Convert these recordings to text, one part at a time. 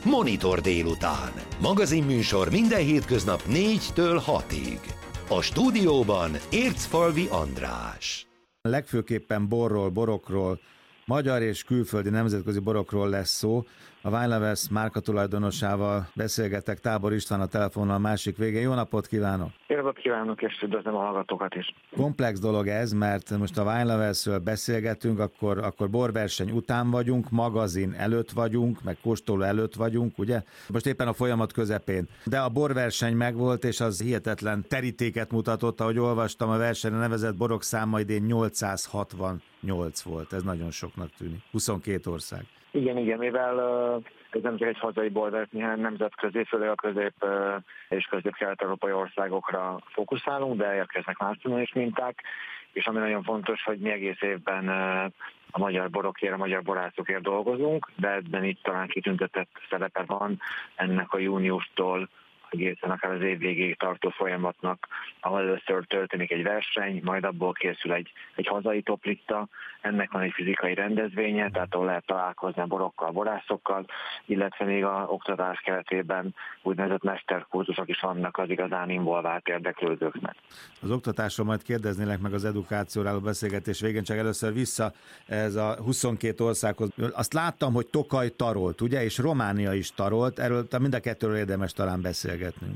Monitor délután. Magazinműsor minden hétköznap 4-től 6-ig. A stúdióban Ércfalvi András. Legfőképpen borról, borokról, magyar és külföldi nemzetközi borokról lesz szó. A Wine Lovers márkatulajdonosával beszélgetek, Tábor István a telefonnal másik végén. Jó napot kívánok! Jó napot kívánok, és üdvözlöm a hallgatókat is. Komplex dolog ez, mert most a Wine Loversről beszélgetünk, akkor borverseny után vagyunk, magazin előtt vagyunk, meg kóstoló előtt vagyunk, ugye? Most éppen a folyamat közepén. De a borverseny megvolt, és az hihetetlen terítéket mutatott, ahogy olvastam, a versenyre nevezett borok száma idén 868 volt. Ez nagyon soknak tűnik. 22 ország. Igen, mivel ez nem csak egy hazai borverseny, hanem nemzetközi, főleg a közép- és közép-kelet-európai országokra fókuszálunk, de érkeznek máshonnan is minták, és ami nagyon fontos, hogy mi egész évben a magyar borokért, a magyar borászokért dolgozunk, de ebben itt talán kitüntetett szerepe van ennek a júniustól egészen akár az év végéig tartó folyamatnak, ahol először történik egy verseny, majd abból készül egy hazai toplista, ennek van egy fizikai rendezvénye, tehát ahol lehet találkozni a borokkal, borászokkal, illetve még a oktatás keretében úgynevezett mesterkurzusok is vannak az igazán involvált érdeklődőknek. Az oktatásról majd kérdeznélek meg az edukációra álló beszélgetés végén, csak először vissza ez a 22 országhoz. Azt láttam, hogy Tokaj tarolt, ugye, és Románia is tarolt, erről mind a kettőről érdemes talán beszélgetnünk.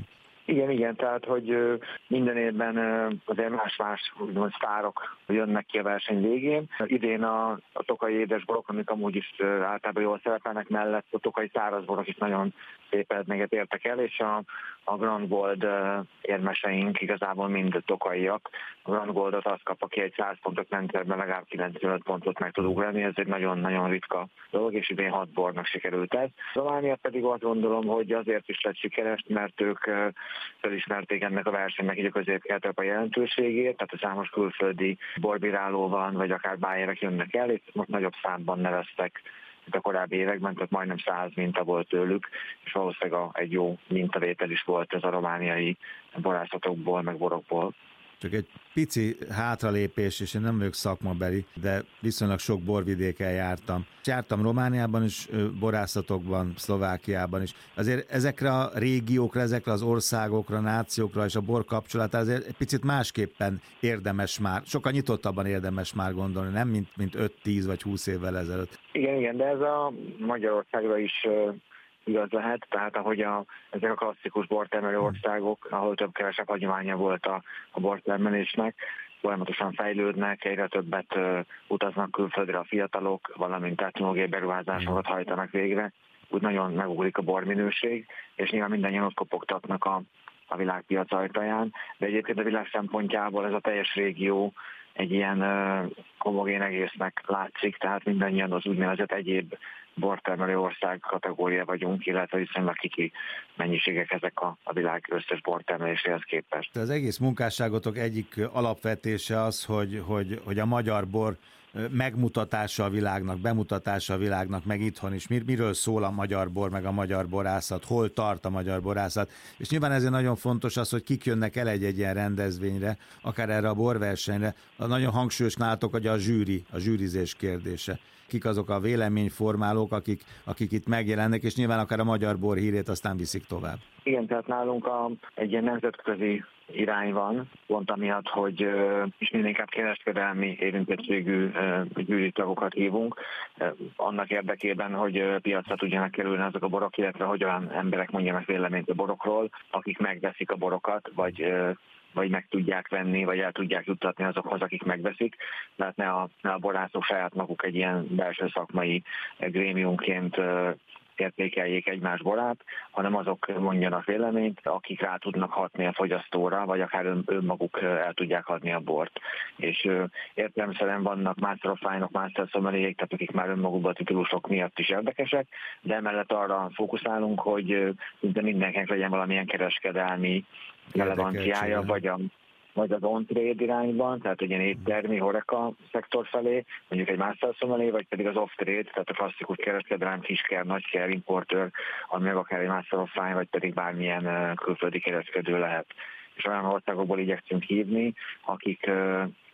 Igen, tehát, hogy minden évben azért más-más úgymond sztárok jönnek ki a verseny végén. Idén a tokai édesborok, amik amúgy is általában jól szerepelnek mellett, a tokai szárazborok is nagyon szép eredményeket értek el, és a Grand Gold érmeseink igazából mind tokaiak. A Grand Goldot azt kap, aki egy 100 pontot rendszerben legalább 95 pontot meg tud ugrani, ez egy nagyon-nagyon ritka dolog, és idén 6 bornak sikerült ez. Románia pedig azt gondolom, hogy azért is lett sikeres, mert ők felismerték ennek a versenynek így a közép-kelet-európai jelentőségét, tehát a számos külföldi borbíráló van, vagy akár bájerek jönnek el, és most nagyobb számban neveztek, mint a korábbi években, tehát majdnem 100 minta volt tőlük, és valószínűleg egy jó mintavétel is volt ez a romániai borászatokból, meg borokból. Csak egy pici hátralépés, és én nem vagyok szakmabeli, de viszonylag sok borvidéken jártam. Jártam Romániában is, borászatokban, Szlovákiában is. Azért ezekre a régiókra, ezekre az országokra, nációkra és a bor kapcsolatát azért egy picit másképpen érdemes már, sokkal nyitottabban érdemes már gondolni, nem mint 5-10 vagy 20 évvel ezelőtt. Igen, de ez a Magyarországra is igaz lehet, tehát ahogy ezek a klasszikus bortermelő országok, ahol több-kevesebb hagyománya volt a bortermelésnek, folyamatosan fejlődnek, egyre többet utaznak külföldre a fiatalok, valamint technológiai beruházásokat hajtanak végre, úgy nagyon megugrik a borminőség, és nyilván mindannyian ott kopogtatnak a világpiac ajtaján, de egyébként a világ szempontjából ez a teljes régió egy ilyen homogén egésznek látszik, tehát mindannyian az úgynevezett egyéb bortermelő ország kategória vagyunk, illetve viszonylag kicsi mennyiségek ezek a világ összes bortermeléséhez képest. Az egész munkásságotok egyik alapvetése az, hogy a magyar bor megmutatása a világnak, bemutatása a világnak, meg itthon is. Miről szól a magyar bor, meg a magyar borászat, hol tart a magyar borászat. És nyilván ezért nagyon fontos az, hogy kik jönnek el egy ilyen rendezvényre, akár erre a borversenyre. Nagyon hangsúlyos nálatok, hogy a zsűrizés kérdése. Kik azok a véleményformálók, akik itt megjelennek, és nyilván akár a magyar bor hírét aztán viszik tovább. Igen, tehát nálunk egy ilyen nemzetközi irány van, pont amiatt, hogy is minél inkább kereskedelmi érintettségű gyűjtőtagokat hívunk, annak érdekében, hogy piacra tudjanak kerülni azok a borok, illetve hogy olyan emberek mondjanak véleményt a borokról, akik megveszik a borokat, vagy meg tudják venni, vagy el tudják juttatni azokhoz, akik megveszik. Tehát ne a borászok saját maguk egy ilyen belső szakmai grémiumként értékeljék egymás borát, hanem azok mondjanak véleményt, akik rá tudnak hatni a fogyasztóra, vagy akár önmaguk el tudják adni a bort. És értelemszerűen vannak Master of Wine-ok, Master Sommelier-ek, tehát akik már önmagukban a titulusok miatt is érdekesek, de emellett arra fókuszálunk, hogy szinte mindenkinek legyen valamilyen kereskedelmi relevanciája, vagy az on-trade irányban, tehát egy ilyen éttermi, horeca szektor felé, mondjuk egy master sommelier, vagy pedig az off-trade, tehát a klasszikus kereskedelem, kisker, nagyker, importőr, ami meg akár egy master of wine, vagy pedig bármilyen külföldi kereskedő lehet. És olyan országokból igyekszünk hívni, akik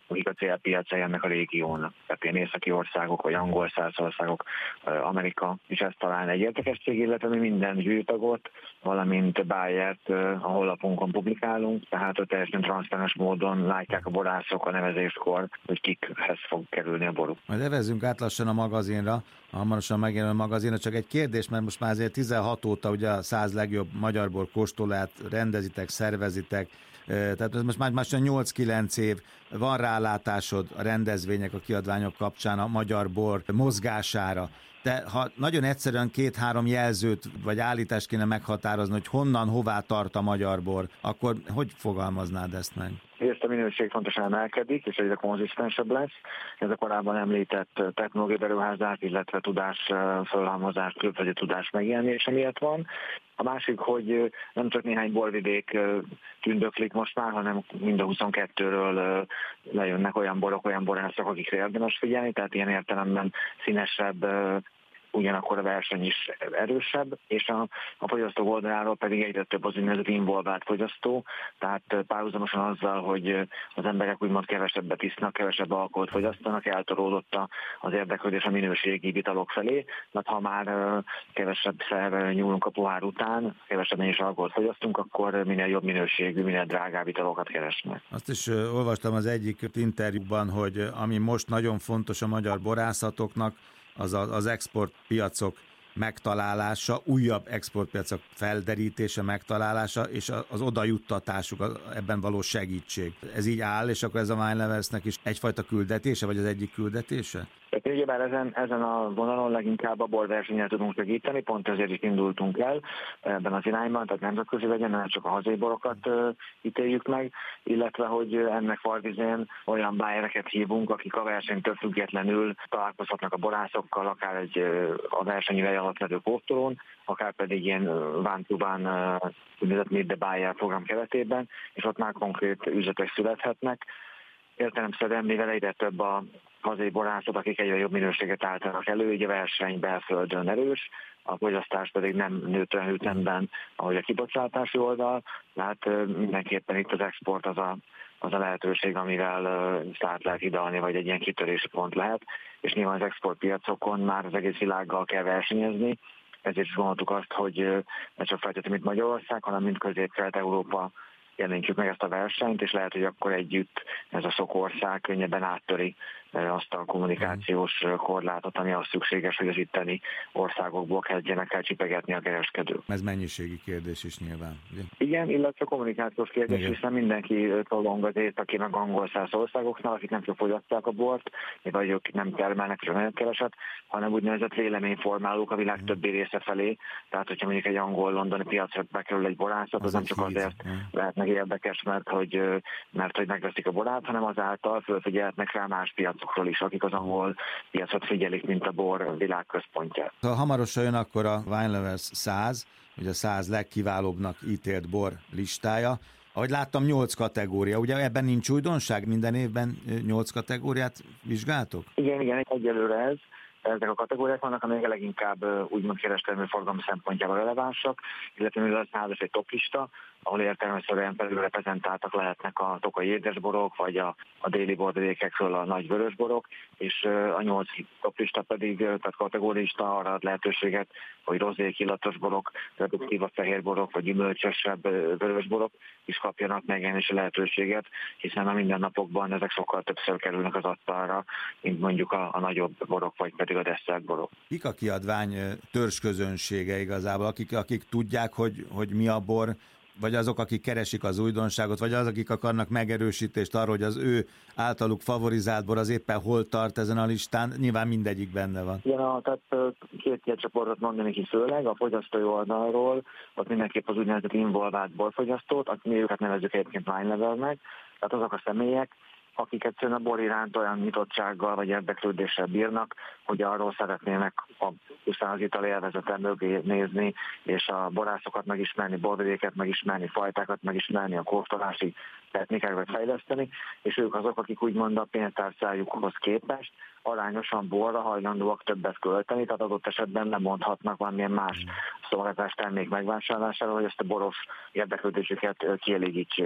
akik a célpiacai ennek a régiónak. Tehát ilyen északi országok, vagy angol száz országok, Amerika, és ez talán egy érdekesség, illetve mi minden gyűjtagot, valamint Bayert a honlapunkon publikálunk, tehát ott teljesen transzparens módon látják a borászok a nevezéskor, hogy kikhez fog kerülni a boruk. Majd evezzünk át lassan a magazinra, hamarosan megjelenő a magazinra, csak egy kérdés, mert most már azért 16 óta ugye a 100 legjobb magyar bor kóstolóját rendezitek, szervezitek, tehát ez most már 8-9 év, van rálátásod a rendezvények, a kiadványok kapcsán a magyar bor mozgására. De ha nagyon egyszerűen 2-3 jelzőt vagy állítást kéne meghatározni, hogy honnan, hová tart a magyar bor, akkor hogy fogalmaznád ezt meg? Ezt a minőség fontosan emelkedik, és egyre konzisztensebb lesz. Ez a korábban említett technológiai beruházás, illetve tudás fölhalmozás, külföldi tudás megjelenése miatt van. A másik, hogy nem csak néhány borvidék tündöklik most már, hanem mind a 22-ről lejönnek olyan borok, olyan borászok, akikre érdemes figyelni, tehát ilyen értelemben színesebb, ugyanakkor a verseny is erősebb, és a fogyasztók oldaláról pedig egyre több az úgynevezett involvált fogyasztó, tehát párhuzamosan azzal, hogy az emberek úgymond kevesebbet isznak, kevesebb alkoholt fogyasztanak, eltolódott az érdeklődés a minőségi italok felé, mert ha már kevesebb szer nyúlunk a pohár után, kevesebb is alkoholt fogyasztunk, akkor minél jobb minőségű, minél drágább italokat keresnek. Azt is olvastam az egyik interjúban, hogy ami most nagyon fontos a magyar borászatoknak, az exportpiacok megtalálása, újabb exportpiacok felderítése, megtalálása, és az odajuttatásuk, ebben való segítség. Ez így áll, és akkor ez a Wine Loversnek is egyfajta küldetése, vagy az egyik küldetése? Tehát ugyebár ezen a vonalon leginkább a borversennyel tudunk segíteni, pont ezért is indultunk el ebben az irányban, tehát nemzetközi legyen, nem csak a hazai borokat ítéljük meg, illetve hogy ennek fardizén olyan bájereket hívunk, akik a versenytől függetlenül találkozhatnak a borászokkal, akár a versenyre alatt levő kóstolón, akár pedig ilyen one-to-one úgynevezett Meet the Buyer program keretében, és ott már konkrét üzletek születhetnek. Értelemszerűen, mivel egyre több a hazai borászok, akik egyre jobb minőséget állítanak elő, így a verseny belföldön erős, a fogyasztás pedig nem nőtt olyan ütemben, ahogy a kibocsátási oldal, tehát mindenképpen itt az export az a lehetőség, amivel szállt lehet hidalni, vagy egy ilyen kitörési pont lehet, és nyilván az exportpiacokon már az egész világgal kell versenyezni, ezért is gondoltuk azt, hogy ne csak feltétlenül mint Magyarország, hanem mint Közép-Kelet-Európa jelenítjük meg ezt a versenyt, és lehet, hogy akkor együtt ez a sok ország könnyebben áttöri azt a kommunikációs korlátot, ami az szükséges, hogy az itteni országokból kezdjenek el csipegetni a kereskedők. Ez mennyiségi kérdés is nyilván. Ugye? Igen, illetve kommunikációs kérdés, igen. Hiszen mindenki tolong az aki meg angol száz országoknál, akik nem csak fogyasztják a bort, vagy akik nem termelnek, és nagyon keveset, hanem úgynevezett véleményformálók a világ többi része felé. Tehát, hogyha mondjuk egy angol-londoni piacra bekerül egy borászat, az nem csak azért lehetnek érdekes, mert hogy megveszik a borát, hanem azáltal fölfigyelhetnek rá más piacokról is, akik az angol piacot figyelik, mint a bor világközpontját. Ha hamarosan jön akkor a Wine Lovers 100, vagy a 100 legkiválóbbnak ítélt bor listája. Ahogy láttam, 8 kategória. Ugye ebben nincs újdonság? Minden évben 8 kategóriát vizsgáltok? Igen, egyelőre ez. Ezek a kategóriák vannak, amelyek leginkább úgymond kereskedelmi forgalom szempontjából relevánsak, illetve mivel az 100 egy toplista, ahol értelemszerűen belül reprezentáltak lehetnek a tokai édesborok, vagy a déli borvidékekről a nagy vörösborok, és a 8 toplista pedig, tehát kategórista arra ad lehetőséget, hogy rozék, illatos borok, reduktíva fehérborok, vagy gyümölcsösebb vörösborok is kapjanak megjelenési lehetőséget, hiszen a mindennapokban ezek sokkal többször kerülnek az asztalra, mint mondjuk a nagyobb borok, vagy pedig a desszertborok. Kik a kiadvány törzsközönsége igazából, akik tudják, hogy mi a bor, vagy azok, akik keresik az újdonságot, vagy azok, akik akarnak megerősítést arról, hogy az ő általuk favorizált bor az éppen hol tart ezen a listán, nyilván mindegyik benne van. Igen, tehát két csoportot mondani ki főleg, a fogyasztói oldalról, ott mindenképp az úgynevezett involvált borfogyasztót, mi őket nevezzük egyébként wine lovernek, tehát azok a személyek, akik egyszerűen a bor iránt olyan nyitottsággal vagy érdeklődéssel bírnak, hogy arról szeretnének pusztán az ital élvezeten mögé nézni, és a borászokat megismerni, borvidéket megismerni, fajtákat megismerni, a kóstolási technikákat fejleszteni, és ők azok, akik úgymond a pénztárcájukhoz képest arányosan borra hajlandóak többet költeni, tehát adott esetben nem mondhatnak valamilyen más szolgáltatás termék megvásárlására, hogy ezt a boros érdeklődésüket kielégítsék.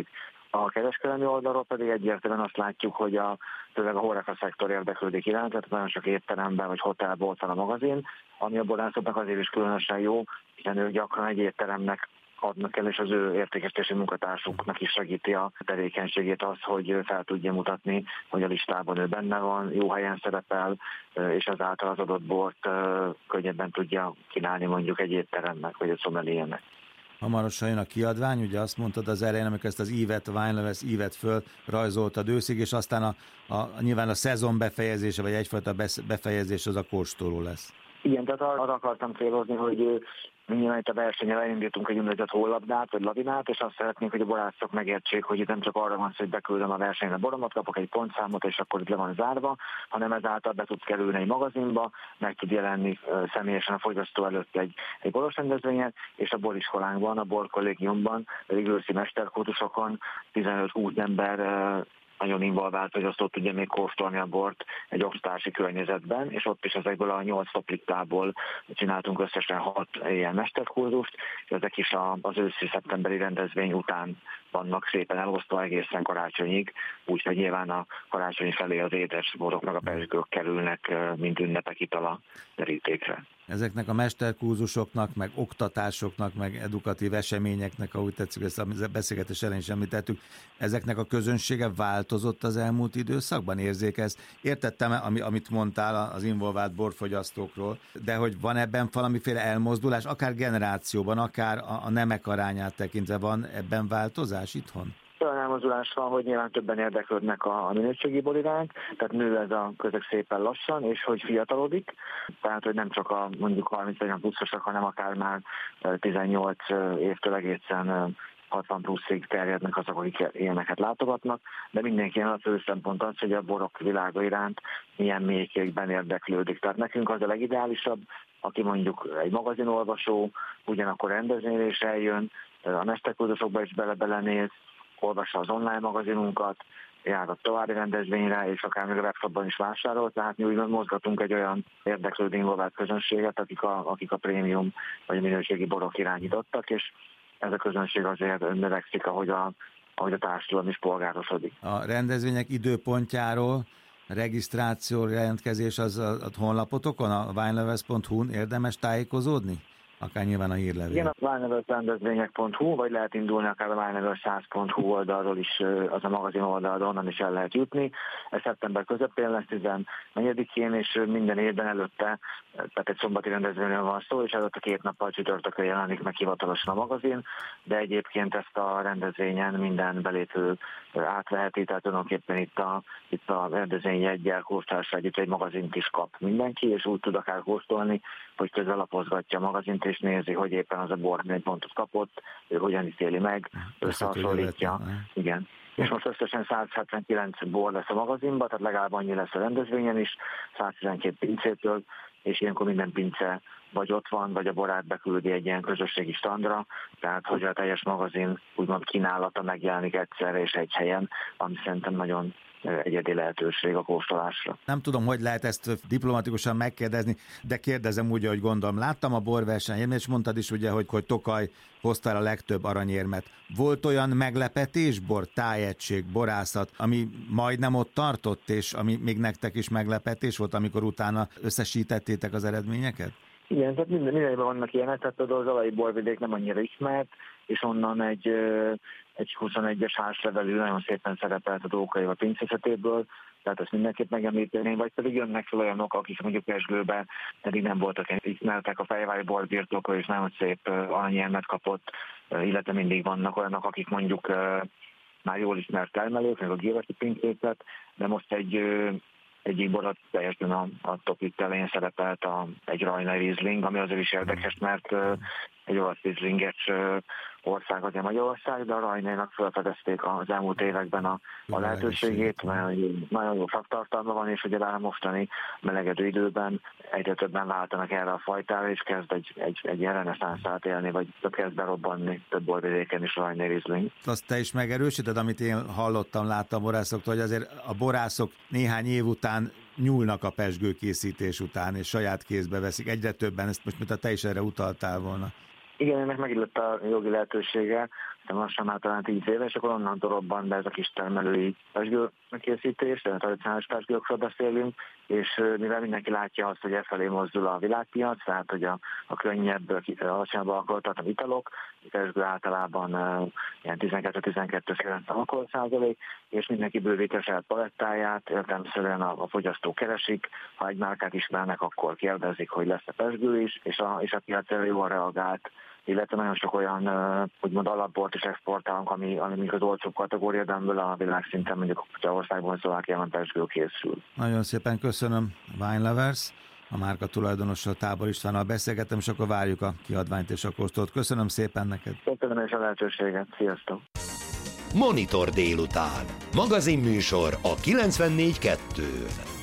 A kereskedelmi oldalról pedig egyértelműen azt látjuk, hogy főleg a HoReCa szektor érdeklődik iránt, tehát nagyon sok étteremben vagy hotelban ott van a magazin, ami a borászoknak azért is különösen jó, hiszen ők gyakran egy étteremnek adnak el, és az ő értékesítési munkatársuknak is segíti a tevékenységét az, hogy fel tudja mutatni, hogy a listában ő benne van, jó helyen szerepel, és ezáltal az adott bort könnyebben tudja kínálni mondjuk egy étteremnek, vagy egy szommeliernek. Hamarosan jön a kiadvány, ugye azt mondtad az elején, amikor ezt az ívet, a Wine-Leves ívet föl rajzoltad őszig, és aztán nyilván a szezon befejezése, vagy egyfajta befejezés az a kóstoló lesz. Igen, tehát arra akartam célozni, hogy nyilván itt a versenyen elindítunk egy úgynevezett hollabdát, vagy lavinát, és azt szeretnénk, hogy a borászok megértsék, hogy itt nem csak arra van szó, hogy beküldöm a versenyre a boromat, kapok egy pontszámot, és akkor itt le van zárva, hanem ezáltal be tudsz kerülni egy magazinba, meg tud jelenni személyesen a fogyasztó előtt egy boros rendezvényen, és a boriskolánkban, a borkollégiumban, pedig őszi mesterkurtusokon 15-20 ember nagyon involvált, hogy azt ott tudja még kóstolni a bort egy osztási környezetben, és ott is ezekből a 8 toplistából csináltunk összesen 6 ilyen mesterkurzust, és ezek is az őszi szeptemberi rendezvény után vannak szépen elosztva egészen karácsonyig, úgyhogy nyilván a karácsony felé az édes boroknak a pezsgők kerülnek, mint ünnepek itala terítékre. Ezeknek a mesterkurzusoknak, meg oktatásoknak, meg edukatív eseményeknek, ahogy tetszik, ezt a beszélgetés elején is említettük, ezeknek a közönsége változott az elmúlt időszakban? Érzékelsz? Értettem, amit mondtál az involvált borfogyasztókról, de hogy van ebben valamiféle elmozdulás, akár generációban, akár a nemek arányát tekintve van ebben változás itthon? Olyan elmozdulás van, hogy nyilván többen érdeklődnek a minőségi bor iránt, tehát nő ez a közeg szépen lassan, és hogy fiatalodik, tehát hogy nem csak a mondjuk 30 pluszosak, hanem akár már 18 évtől egészen 60 pluszig terjednek azok, akik ilyeneket látogatnak, de mindenkinek a fő szempont az, hogy a borok világa iránt milyen mélységben érdeklődik. Tehát nekünk az a legideálisabb, aki mondjuk egy magazinolvasó, ugyanakkor rendezvényre is eljön, a mesterkurzusokba is belenéz, olvassa az online magazinunkat, jár a további rendezvényre, és akár még a webshopban is vásárol, tehát mi úgy mozgatunk egy olyan érdeklődő involvált közönséget, akik a prémium vagy a minőségi borok irányítottak, és ez a közönség azért növekszik, ahogy a társadalom is polgárosodik. A rendezvények időpontjáról, regisztráció, jelentkezés az a honlapotokon, a wineleves.hu-n érdemes tájékozódni? Akár nyilván a hírlevél. Igen, a wineleves-rendezvények.hu, vagy lehet indulni akár a wineleves100.hu oldalról is, az a magazin oldalról, onnan is el lehet jutni. Ez szeptember közepén lesz, 14-én, és minden évben előtte, tehát egy szombati rendezvényről van szó, és előtte 2 nappal csütörtökön jelenik meg hivatalosan a magazin, de egyébként ezt a rendezvényen minden belépő átveheti, tehát tulajdonképpen itt a rendezvény jeggyel kóstolásra együtt egy magazint is kap mindenki, és úgy tud akár kóstolni, hogy közben lapozgatja a magazint, és nézi, hogy éppen az a bor egy pontot kapott, ő hogyan ítéli meg, összehasonlítja. Igen. És most összesen 179 bor lesz a magazinban, tehát legalább annyi lesz a rendezvényen is, 112 pincétől, és ilyenkor minden pince vagy ott van, vagy a borát beküldi egy ilyen közösségi standra, tehát hogy a teljes magazin úgymond kínálata megjelenik egyszerre és egy helyen, ami szerintem nagyon egyedi lehetőség a kóstolásra. Nem tudom, hogy lehet ezt diplomatikusan megkérdezni, de kérdezem úgy, ahogy gondolom. Láttam a borversenyen, és mondtad is ugye, hogy Tokaj hozta el a legtöbb aranyérmet. Volt olyan meglepetésbor, tájegység, borászat, ami majdnem ott tartott, és ami még nektek is meglepetés volt, amikor utána összesítettétek az eredményeket? Igen, tehát mindenben vannak ilyenek, tehát az Zalai borvidék nem annyira ismert, és onnan egy 21-es házlevelű nagyon szépen szerepelt a Dókai pincészetéből, tehát ezt mindenképp megemlíteném, vagy pedig jönnek fel olyanok, akik mondjuk Pezsgőben pedig nem voltak ismertek, a Fejvári borbirtokról, és nagyon szép aranyérmet kapott, illetve mindig vannak olyanok, akik mondjuk már jól ismert termelők, meg a Gilvesi pincészet, de most egyik borat teljesen a topik elején szerepelt egy Rajnai Riesling, ami azért is érdekes, mert egy olasz Rieslinges ország azért Magyarország, de a Rajnainak felfedezték az elmúlt években a lehetőségét, mert nagyon jó szaktartalma van, és ugye a mostani melegedő időben egyre többen váltanak erre a fajtára, és kezd egy ilyen reneszánszát élni, vagy kezd berobbanni több borvidéken is Rajnai Riesling. Azt te is megerősíted, amit én hallottam, láttam borászoktól, hogy azért a borászok néhány év után nyúlnak a pezsgőkészítés után, és saját kézbe veszik. Egyre többen, ezt most, mint te is erre utaltál volna. Igen, ennek megillett a jogi lehetősége. lassan már talán 10 éves, akkor onnantól robban be ez a kis termelői pesgőkészítés, tehát tradicionális pesgőkről beszélünk, és mivel mindenki látja azt, hogy efelé mozdul a világpiac, tehát hogy a könnyebb, alacsonyabb alkoholtartalmú italok, a pesgő általában ilyen 12-12 alkoholszázalék, és mindenki bővíti a saját palettáját, értelemszerűen a fogyasztók keresik, ha egy márkát ismernek, akkor kérdezik, hogy lesz-e pesgő is, és a piac erre jól reagált, illetve nagyon sok olyan úgymond alapbort is exportálunk, ami mondjuk az olcsóbb kategória, de amiből a világszinten mondjuk Csehországban, Szlovákiában pesgő készül. Nagyon szépen köszönöm, Wine Lovers, a márka tulajdonossal, Tábor Istvánnal beszélgettem, és akkor várjuk a kiadványt és a kóstolót. Köszönöm szépen neked. Köszönöm és a lehetőséget. Sziasztok! Monitor délután. Magazinműsor a 94.2-n.